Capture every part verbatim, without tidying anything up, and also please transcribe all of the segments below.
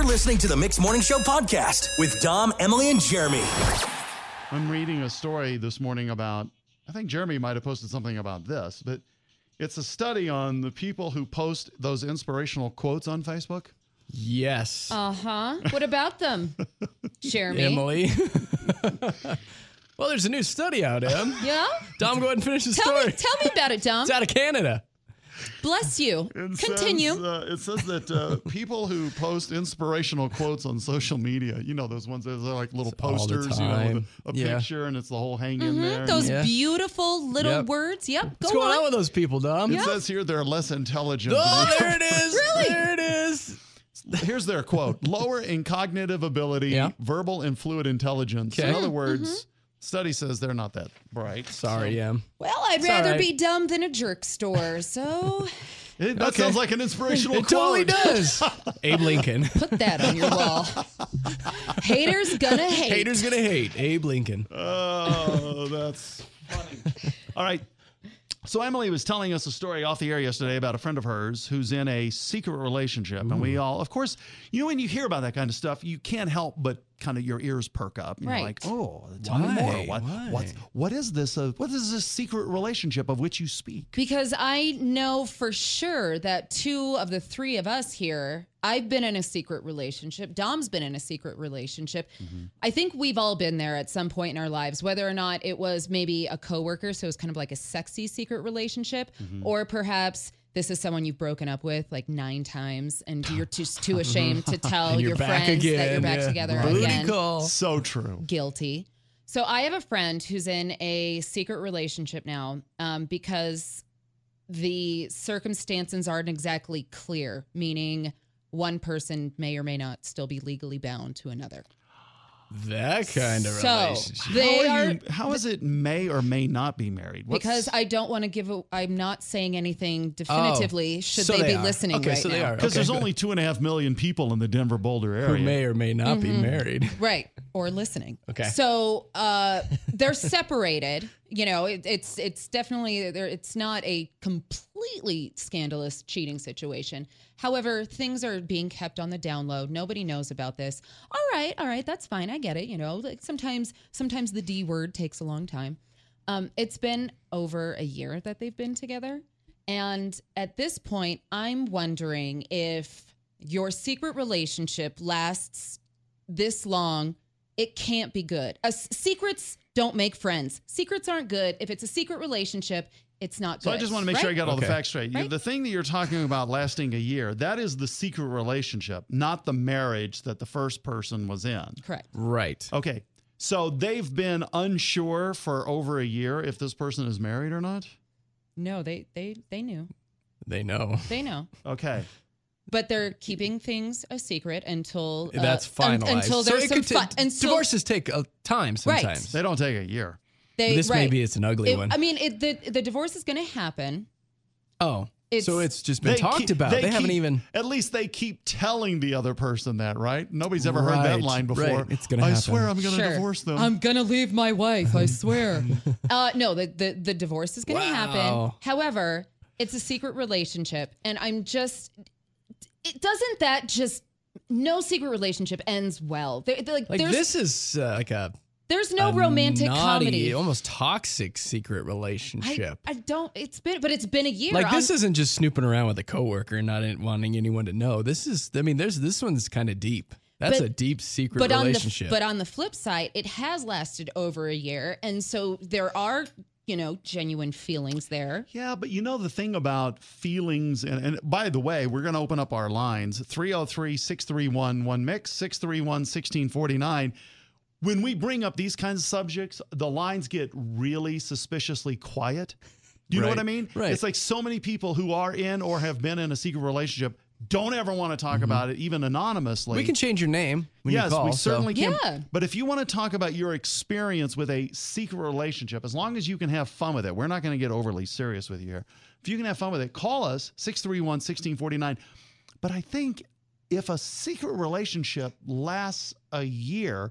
You're listening to the Mixed Morning Show podcast with Dom, Emily, and Jeremy. I'm reading a story this morning about, I think Jeremy might have posted something about this, but it's a study on the people who post those inspirational quotes on Facebook. Yes. Uh-huh. What about them, Jeremy? Emily. Well, there's a new study out, Em. Yeah? Dom, go ahead and finish the Tell story. me, tell me about it, Dom. It's out of Canada. Bless you. It Continue. Says, uh, it says that uh, people who post inspirational quotes on social media, you know, those ones that are like little all the posters, you know, time. with a, a Yeah. picture and it's the whole hang in there. Those Yeah. beautiful little Yep. words. Yep. Go What's going on. on with those people, Dom? It says here they're less intelligent. Oh, than there it is. Really? There it is. Here's their quote. Lower in cognitive ability, Yeah. verbal and fluid intelligence. Okay. In other words, study says they're not that bright. Sorry, So- Em. Well, I'd It's rather all right. be dumb than a jerk store, so It, that Okay. sounds like an inspirational It quote. totally does. Abe Lincoln. put that on your wall. Haters gonna hate. Haters gonna hate. Abe Lincoln. Oh, that's funny. All right. So Emily was telling us a story off the air yesterday about a friend of hers who's in a secret relationship. And we all, of course, you know, when you hear about that kind of stuff, you can't help but kind of your ears perk up. You're Right. like, oh, tell me Why? more. What, Why? what's, what is this? Uh, what is this secret relationship of which you speak? Because I know for sure that two of the three of us here, I've been in a secret relationship. Dom's been in a secret relationship. Mm-hmm. I think we've all been there at some point in our lives, whether or not it was maybe a coworker, so it's kind of like a sexy secret relationship, Mm-hmm. or perhaps this is someone you've broken up with like nine times and you're just too ashamed to tell And you're your back friends again. that you're back yeah. together Booty again. call. So true. Guilty. So I have a friend who's in a secret relationship now um, because the circumstances aren't exactly clear, meaning one person may or may not still be legally bound to another. That kind of So, relationship. They how, are, you, how is it may or may not be married? What's- because I don't want to give a, I'm not saying anything definitively should so they, they be are. listening Okay, right so now. they are. Because Okay, there's good. only two and a half million people in the Denver Boulder area. Who may or may not Mm-hmm. be married. Right. Or listening. Okay. So uh, they're separated. You know, it, it's it's definitely there. It's not a completely scandalous cheating situation. However, things are being kept on the down low. Nobody knows about this. All right, all right, that's fine. I get it. You know, like sometimes sometimes the D word takes a long time. Um, it's been over a year that they've been together, and at this point, I'm wondering if your secret relationship lasts this long. It can't be good. Uh, secrets don't make friends. Secrets aren't good. If it's a secret relationship, it's not good. So I just want to make right? sure I got all the Okay. facts straight. You- Right. The thing that you're talking about lasting a year, that is the secret relationship, not the marriage that the first person was in. Correct. Right. Okay. So they've been unsure for over a year if this person is married or not? No, they they they knew. They know. They know. Okay. But they're keeping things a secret until uh, That's un- finalized. until So there's it some could fun. ta- Until divorces take uh, time sometimes. They don't take a year. they, This right. maybe it's an ugly It- one. I mean, it, the the divorce is going to happen. oh, it's- so it's just been talked keep- about. They, haven't keep- even. At least they keep telling the other person that, right? Nobody's ever heard that Right, line before. right. It's gonna I happen. swear I'm going to Sure. divorce them. I'm gonna leave my wife. I swear. uh, no, the, the the divorce is gonna Wow. happen. However, it's a secret relationship, and I'm just. It doesn't that just no secret relationship ends well. There, there- like, Like there's this is uh, like a there's no a romantic naughty, comedy. almost toxic secret I, relationship. I don't. It's been, but it's been a year. like this I'm- isn't just snooping around with a coworker and not wanting anyone to know. This is, I mean, there's this one's kind of deep. That's But- a deep secret but on the relationship. but on the flip side, it has lasted over a year, and so there are you know genuine feelings there. Yeah, but you know the thing about feelings, and, and by the way, we're going to open up our lines, three oh three, six three one, one mix, six three one, one six four nine. When we bring up these kinds of subjects, the lines get really suspiciously quiet. Do you know Right, what I mean? right. It's like so many people who are in or have been in a secret relationship don't ever want to talk about it, even anonymously. we can change your name when yes, you call. we so- certainly can. Yeah. But if you want to talk about your experience with a secret relationship, as long as you can have fun with it, we're not going to get overly serious with you here. If you can have fun with it, call us, six three one, one six four nine. But I think if a secret relationship lasts a year,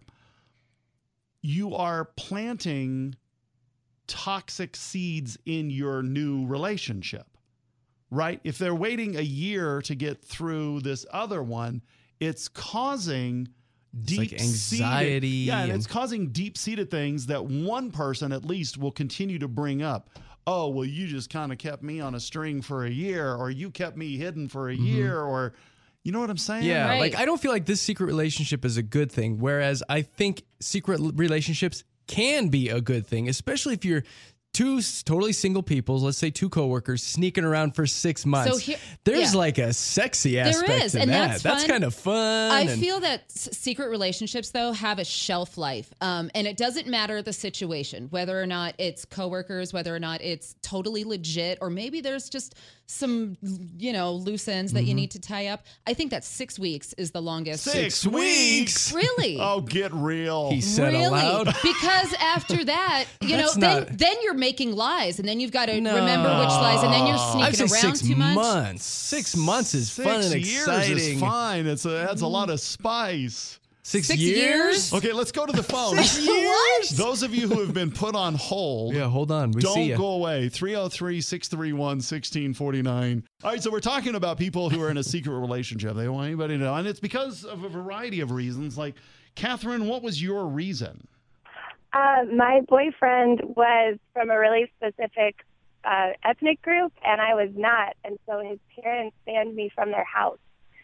you are planting toxic seeds in your new relationship, right? If they're waiting a year to get through this other one, it's causing deep like anxiety Yeah, and, and- it's causing deep-seated things that one person at least will continue to bring up. Oh, well, you just kind of kept me on a string for a year, or you kept me hidden for a year, or you know what I'm saying? Yeah, Right. like I don't feel like this secret relationship is a good thing, whereas I think secret l- relationships can be a good thing, especially if you're two s- totally single people, let's say two coworkers, sneaking around for six months. here- There's yeah. like a sexy There aspect is, to and that. that's fun. kind of fun. I and- feel that s- secret relationships, though, have a shelf life. Um, and it doesn't matter the situation, whether or not it's coworkers, whether or not it's totally legit, or maybe there's just some, you know, loose ends that Mm-hmm. you need to tie up. I think that six weeks is the longest. Six weeks. Really? Oh, get real. He said really? aloud. Because after that, you know, That's then not- then you're making lies, and then you've got to No. remember which lies, and then you're I'd say sneaking around six too much. months. Six months is Six fun and years exciting. is fine. It's a, that's a lot of spice. Six, Six years? years? Okay, let's go to the phone. What? Those of you who have been put on hold, Yeah, hold on. We see don't ya. go away. three oh three, six three one, one six four nine. All right, so we're talking about people who are in a secret relationship. They don't want anybody to know. And it's because of a variety of reasons. Like, Catherine, what was your reason? Uh, my boyfriend was from a really specific uh, ethnic group, and I was not. And so his parents banned me from their house.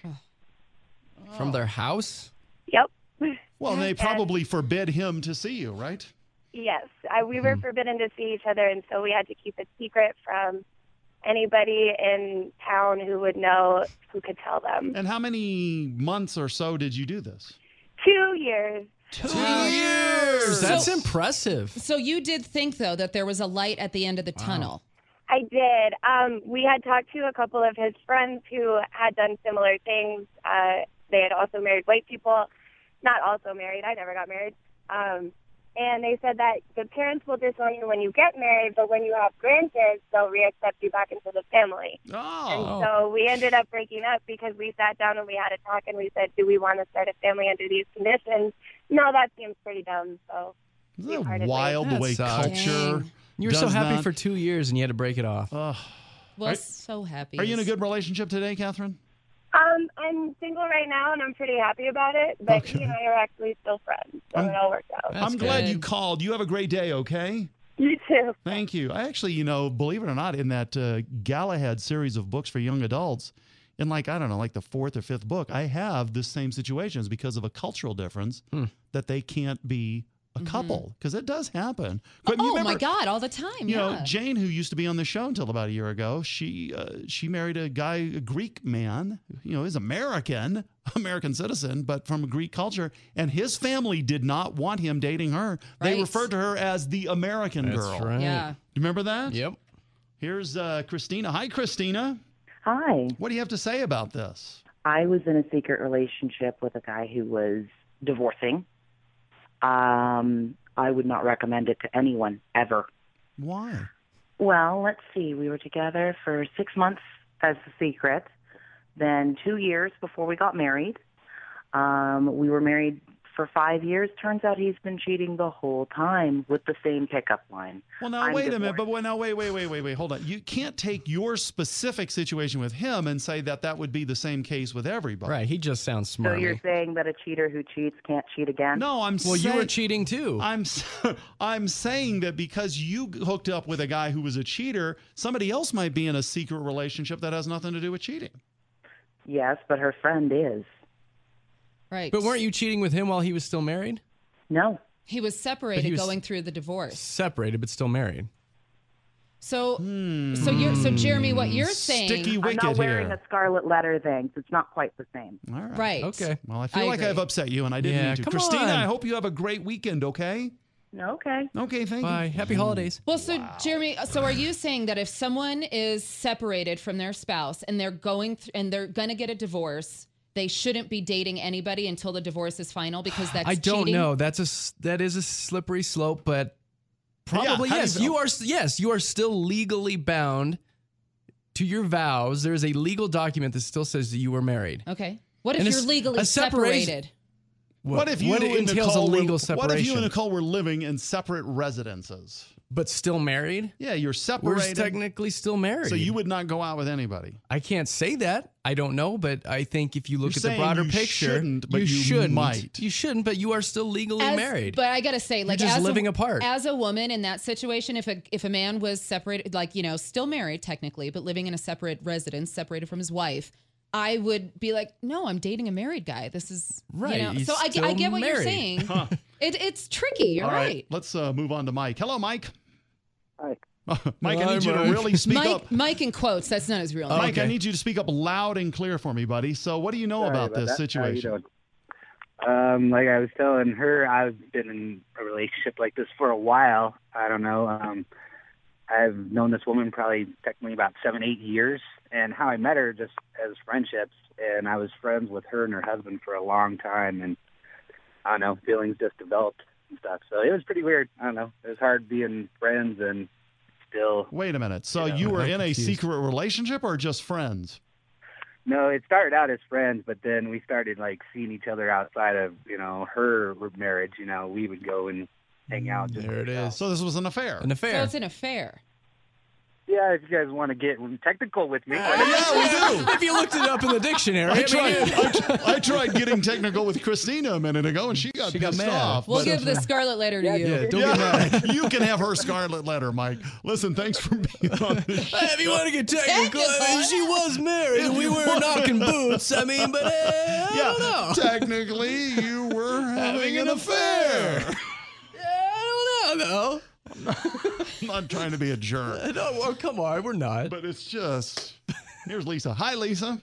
From their house? Yep. Well, they And- probably forbid him to see you, right? Yes. I, we were forbidden to see each other, and so we had to keep it secret from anybody in town who would know, who could tell them. And how many months or so did you do this? Two years. Two years. That's So- impressive. So you did think, though, that there was a light at the end of the tunnel. I did. Um, we had talked to a couple of his friends who had done similar things. Uh, they had also married white people. Not also married. I never got married. Um, and they said that the parents will disown you when you get married, but when you have grandkids, they'll reaccept you back into the family. Oh. And so we ended up breaking up because we sat down and we had a talk and we said, do we want to start a family under these conditions? No, that seems pretty dumb. So we Isn't that parted wild the That way sucks. culture Dang. You were so does happy that? for two years and you had to break it off. Ugh. Well, Are- so happy. Are you in a good relationship today, Catherine? Um, I'm single right now, and I'm pretty happy about it. But Okay. he and I are actually still friends, so I'm- it all worked out. That's I'm glad good. you called. You have a great day, okay? You too. Thank you. I actually, you know, believe it or not, in that uh, Galahad series of books for young adults, in like, I don't know, like the fourth or fifth book, I have the same situations because of a cultural difference that they can't be a couple, because it does happen. But you Oh remember- my God! All the time. You yeah. know, Jane, who used to be on the show until about a year ago, she uh, she married a guy, a Greek man. You know, he's American, American citizen, but from a Greek culture, and his family did not want him dating her. They Right. referred to her as the American That's girl. right. Yeah. You remember that? Yep. Here's uh, Christina. Hi, Christina. Hi. What do you have to say about this? I was in a secret relationship with a guy who was divorcing. Um, I would not recommend it to anyone ever. Why? Well, let's see. We were together for six months as a secret, then two years before we got married. Um, we were married for five years. Turns out he's been cheating the whole time with the same pickup line. Well, now I'm wait a minute, divorced. but wait, now wait, wait, wait, wait, wait. Hold on. You can't take your specific situation with him and say that that would be the same case with everybody. Right. He just sounds So smart. you're saying that a cheater who cheats can't cheat again? No, I'm Well, you saying, were cheating too. I'm s- I'm saying that because you hooked up with a guy who was a cheater, somebody else might be in a secret relationship that has nothing to do with cheating. Yes, but her friend is. Right. But weren't you cheating with him while he was still married? No. He was separated, But he was- going through the divorce. Separated, but still married. So, so you're so Jeremy, what you're saying? Sticky I'm wicket not wearing here. a scarlet letter thing. So it's not quite the same. All right. Right. Okay. Well, I feel I like agree. I've upset you, and I didn't Yeah, mean to. come Christina, on. I hope you have a great weekend. Okay. Okay. Okay. Thank Bye. you. Happy holidays. Well, so Jeremy, so are you saying that if someone is separated from their spouse and they're going th- and they're going to get a divorce, they shouldn't be dating anybody until the divorce is final because that's I don't cheating? know. That's a s- that is a slippery slope, but probably how do you yes. feel? You are s- yes, you are still legally bound to your vows. There is a legal document that still says that you were married. Okay. What if And a you're s- legally a separation- separated? What if you what and entails Nicole a legal were, separation? What if you and Nicole were living in separate residences? but still married. Yeah, you're We're separated. technically still married. So you would not go out with anybody. I can't say that. I don't know, but I think if you look You're at the saying broader you picture, shouldn't, but you shouldn't. might. You shouldn't, but you are still legally As- married. But I gotta say, like, just as living a, apart. As a woman in that situation, if a if a man was separated, like you know, still married technically, but living in a separate residence, separated from his wife, I would be like, no, I'm dating a married guy. This is Right, You know? he's So I, get- I still get what you're married. saying. It, it's tricky. You're All right. Let's uh, move on to Mike. Hello, Mike. Hi. Mike, I Hi, need you to Mike. really speak Mike, up. Mike in quotes. That's not his real name. Mike, I Okay. need you to speak up loud and clear for me, buddy. So what do you know Sorry about, this that. situation? How you doing? Um, like I was telling her, I've been in a relationship like this for a while. I don't know. Um, I've known this woman probably technically about seven, eight years. And how I met her just as friendships. And I was friends with her and her husband for a long time. And I don't know, feelings just developed and stuff. So it was pretty weird. I don't know. It was hard being friends and still. Wait a minute. So Yeah. you were I'm in a confused. secret relationship or just friends? No, it started out as friends, but then we started like seeing each other outside of, you know, her marriage. You know, we would go and hang out. Just There it is. So this was an affair. An So affair. it's an affair. Yeah, if you guys want to get technical with me. Yeah, we do. If you looked it up in the dictionary, I I mean, tried, I, tr- I tried getting technical with Christina a minute ago, and she got She got pissed mad. off. We'll but- give the scarlet letter to you. yeah, don't get mad. Yeah, you can have her scarlet letter, Mike. Listen, thanks for being on the show. If you want to get technical, I mean, she was married and we were knocking boots. I mean, but uh, I Yeah, don't know. technically, you were having an affair. Yeah, I don't know, though. I'm not trying to be a jerk, No, well, come on, we're not. but it's just. Here's Lisa. Hi, Lisa.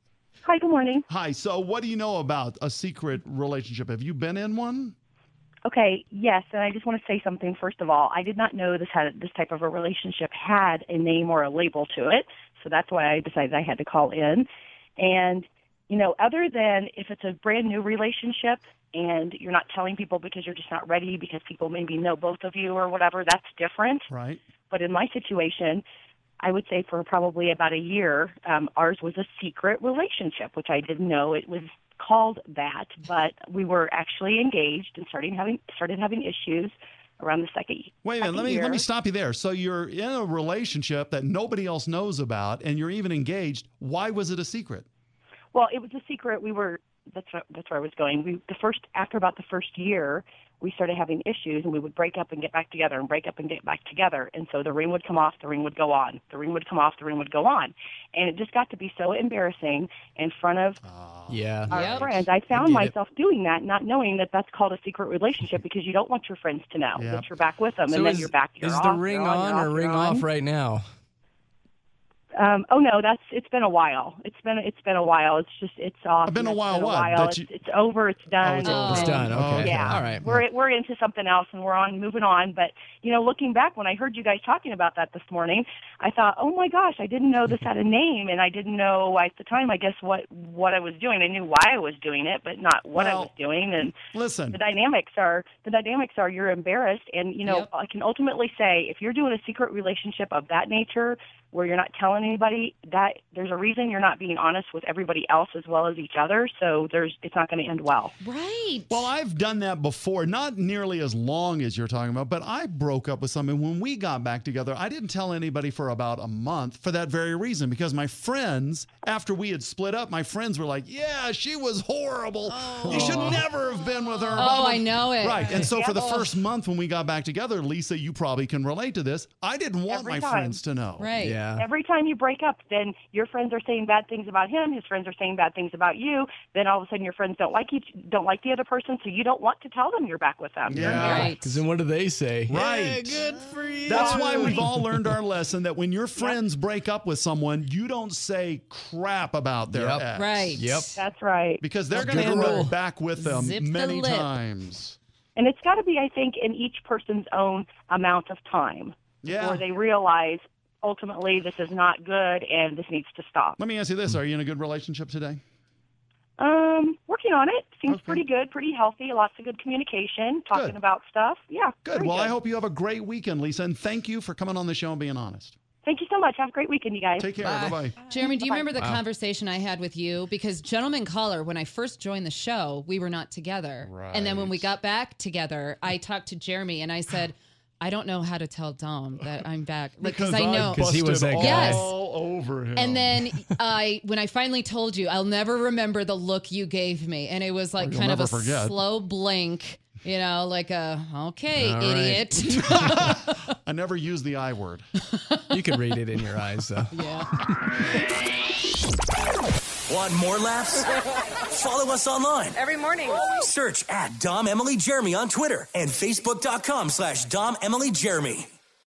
Hi, good morning. Hi. So, what do you know about a secret relationship? Have you been in one? Okay, yes, and I just want to say something first of all. I did not know this had this type of a relationship had a name or a label to it, so that's why I decided I had to call in. And you know, other than if it's a brand new relationship and you're not telling people because you're just not ready because people maybe know both of you or whatever, that's different. Right. But in my situation, I would say for probably about a year, um, ours was a secret relationship, which I didn't know it was called that, but we were actually engaged and starting having started having issues around the second. Wait a minute. second Let me year. let me stop you there. So you're in a relationship that nobody else knows about, and you're even engaged. Why was it a secret? Well, it was a secret. We were that's what, that's where I was going. We the first after about the first year, we started having issues, and we would break up and get back together, and break up and get back together. And so the ring would come off, the ring would go on, the ring would come off, the ring would go on, and it just got to be so embarrassing in front of Yeah. our Yep. friends. I found get it. myself doing that, not knowing that that's called a secret relationship because you don't want your friends to know Yep. that you're back with them, So and then is, you're back. You're is off, the ring you're on, on, you're or off, ring you're on. off right now? Um, oh no, that's it's been a while. It's been it's been a while. It's just it's off. It's been and a it's while been a what? while. That It's, you- it's over. It's done. it's over. It's done. Oh, Okay. Yeah. All right. We're we're into something else, and we're on moving on. But you know, looking back, when I heard you guys talking about that this morning, I thought, oh my gosh, I didn't know this had a name, and I didn't know at the time, I guess what what I was doing. I knew why I was doing it, but not what I Well, was doing. And Listen. the dynamics are the dynamics are you're embarrassed, and you know Yep. I can ultimately say if you're doing a secret relationship of that nature where you're not telling anybody, that there's a reason you're not being honest with everybody else as well as each other. So there's it's not going to end well. Right. Well, I've done that before, not nearly as long as you're talking about, but I broke up with someone. When we got back together, I didn't tell anybody for about a month for that very reason, because my friends, after we had split up, my friends were like, yeah, she was horrible. You should never have been with her. Oh, I know it. Right. And so for the Yeah. first month when we got back together, Lisa, you probably can relate to this. I didn't want Every my time. friends to know. Right. Yeah. Every time you break up, then your friends are saying bad things about him. His friends are saying bad things about you. Then all of a sudden, your friends don't like each, don't like the other person, so you don't want to tell them you're back with them. You're Yeah. embarrassed. Right. Because then what do they say? Right. Yeah, good for you. That's why we've all learned our lesson that when your friends break up with someone, you don't say crap about their Yep. ex. Right. Yep. That's right. Because they're That's going to good end rule. up back with them Zip the many lip. times. And it's got to be, I think, in each person's own amount of time Yeah. where they realize ultimately this is not good and this needs to stop. Let me ask you this. Are you in a good relationship today? Um, working on it. Seems Okay. pretty good, pretty healthy. Lots of good communication, talking Good. about stuff. Yeah. Good. very Well, I hope you have a great weekend, Lisa, and thank you for coming on the show and being honest. Thank you so much. Have a great weekend, you guys. Take care. Bye. Bye-bye. Jeremy, do you Bye-bye. remember the Wow. conversation I had with you? Because gentleman caller, when I first joined the show, we were not together. And then when we Right. got back together, I talked to Jeremy and I said, I don't know how to tell Dom that I'm back. Like, Because I know. Because he was that busted guy. all over him. And then I, when I finally told you, I'll never remember the look you gave me, and it was like Oh, you'll kind of a never forget. slow blink, you know, like a okay, All right. idiot. I never use the I word. You can read it in your eyes, though. Yeah. Want more laughs? Follow us online. Every morning. Search at Dom Emily Jeremy on Twitter and Facebook.com slash Dom Emily Jeremy.